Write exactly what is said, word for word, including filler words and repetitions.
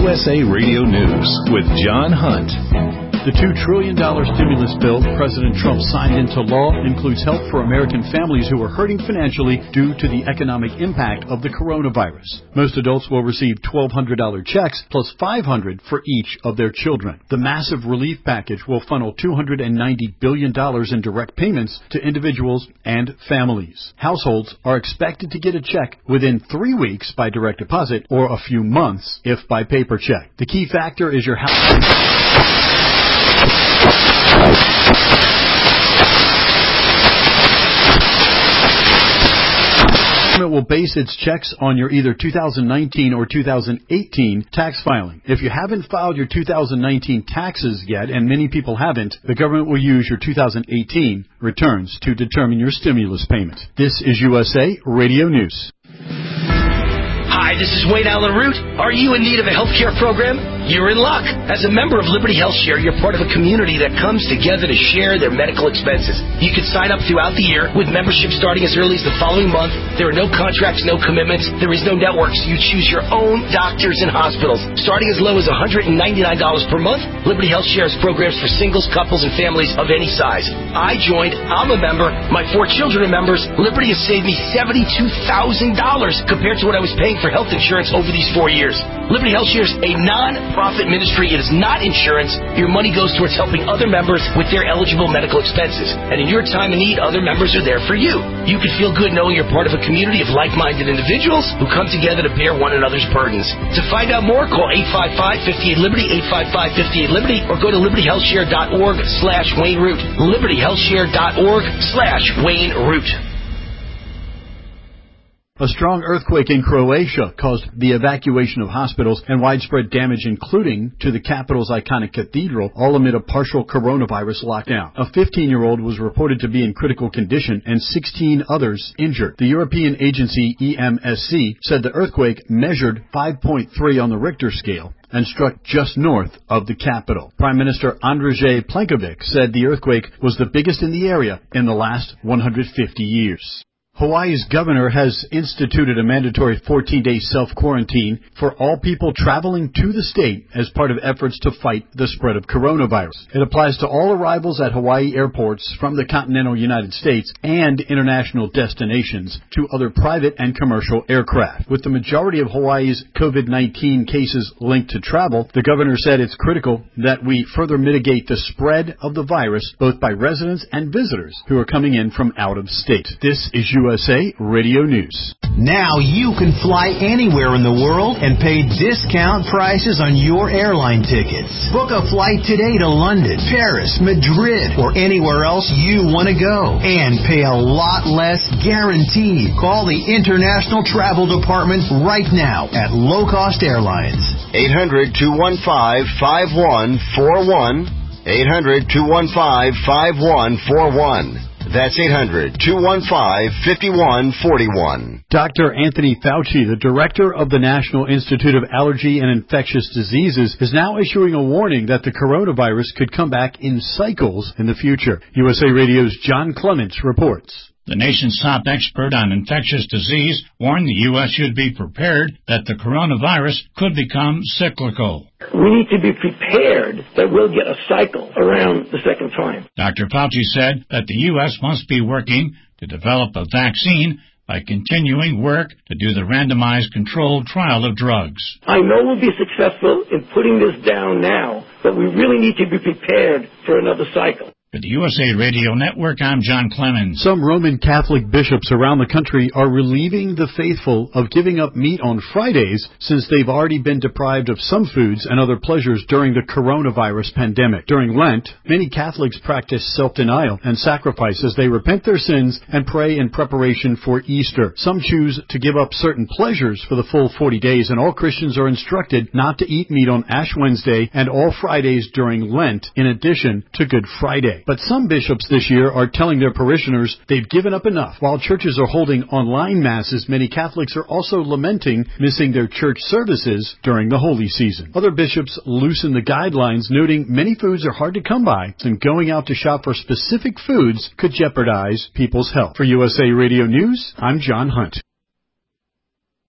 U S A Radio News with John Hunt. The two trillion dollars stimulus bill President Trump signed into law includes help for American families who are hurting financially due to the economic impact of the coronavirus. Most adults will receive twelve hundred dollars checks plus five hundred dollars for each of their children. The massive relief package will funnel two hundred ninety billion dollars in direct payments to individuals and families. Households are expected to get a check within three weeks by direct deposit or a few months if by paper check. The key factor is your house. The government will base its checks on your either two thousand nineteen or two thousand eighteen tax filing. If you haven't filed your two thousand nineteen taxes yet, and many people haven't, the government will use your two thousand eighteen returns to determine your stimulus payment. This is U S A Radio News. Hi, this is Wayne Allen Root. Are you in need of a health care program? You're in luck. As a member of Liberty Health Share, you're part of a community that comes together to share their medical expenses. You can sign up throughout the year with membership starting as early as the following month. There are no contracts, no commitments. There is no network, so you choose your own doctors and hospitals. Starting as low as one hundred ninety-nine dollars per month, Liberty Health Share has programs for singles, couples, and families of any size. I joined. I'm a member. My four children are members. Liberty has saved me seventy-two thousand dollars compared to what I was paying for health insurance over these four years. Liberty Health Share is a non-profit ministry. It is not insurance. Your money goes towards helping other members with their eligible medical expenses. And in your time of need, other members are there for you. You can feel good knowing you're part of a community of like-minded individuals who come together to bear one another's burdens. To find out more, call eight five five, five eight Liberty, eight five five, five eight Liberty, or go to liberty health share dot org slash Wayne Root. liberty health share dot org slash Wayne Root. A strong earthquake in Croatia caused the evacuation of hospitals and widespread damage, including to the capital's iconic cathedral, all amid a partial coronavirus lockdown. A fifteen-year-old was reported to be in critical condition and sixteen others injured. The European agency E M S C said the earthquake measured five point three on the Richter scale and struck just north of the capital. Prime Minister Andrej Plenković said the earthquake was the biggest in the area in the last one hundred fifty years. Hawaii's governor has instituted a mandatory fourteen-day self-quarantine for all people traveling to the state as part of efforts to fight the spread of coronavirus. It applies to all arrivals at Hawaii airports from the continental United States and international destinations to other private and commercial aircraft. With the majority of Hawaii's COVID nineteen cases linked to travel, the governor said it's critical that we further mitigate the spread of the virus both by residents and visitors who are coming in from out of state. This is U S A Radio News. Now you can fly anywhere in the world and pay discount prices on your airline tickets. Book a flight today to London, Paris, Madrid, or anywhere else you want to go and pay a lot less guaranteed. Call the International Travel Department right now at Low Cost Airlines. eight hundred, two one five, five one four one. eight hundred, two one five, five one four one. That's eight hundred, two one five, five one four one. Doctor Anthony Fauci, the director of the National Institute of Allergy and Infectious Diseases, is now issuing a warning that the coronavirus could come back in cycles in the future. U S A Radio's John Clements reports. The nation's top expert on infectious disease warned the U S should be prepared that the coronavirus could become cyclical. We need to be prepared that we'll get a cycle around the second time. Doctor Fauci said that the U S must be working to develop a vaccine by continuing work to do the randomized controlled trial of drugs. I know we'll be successful in putting this down now, but we really need to be prepared for another cycle. For the U S A Radio Network, I'm John Clemens. Some Roman Catholic bishops around the country are relieving the faithful of giving up meat on Fridays since they've already been deprived of some foods and other pleasures during the coronavirus pandemic. During Lent, many Catholics practice self-denial and sacrifice as they repent their sins and pray in preparation for Easter. Some choose to give up certain pleasures for the full forty days, and all Christians are instructed not to eat meat on Ash Wednesday and all Fridays during Lent, in addition to Good Friday. But some bishops this year are telling their parishioners they've given up enough. While churches are holding online masses, many Catholics are also lamenting missing their church services during the holy season. Other bishops loosen the guidelines, noting many foods are hard to come by, and going out to shop for specific foods could jeopardize people's health. For U S A Radio News, I'm John Hunt.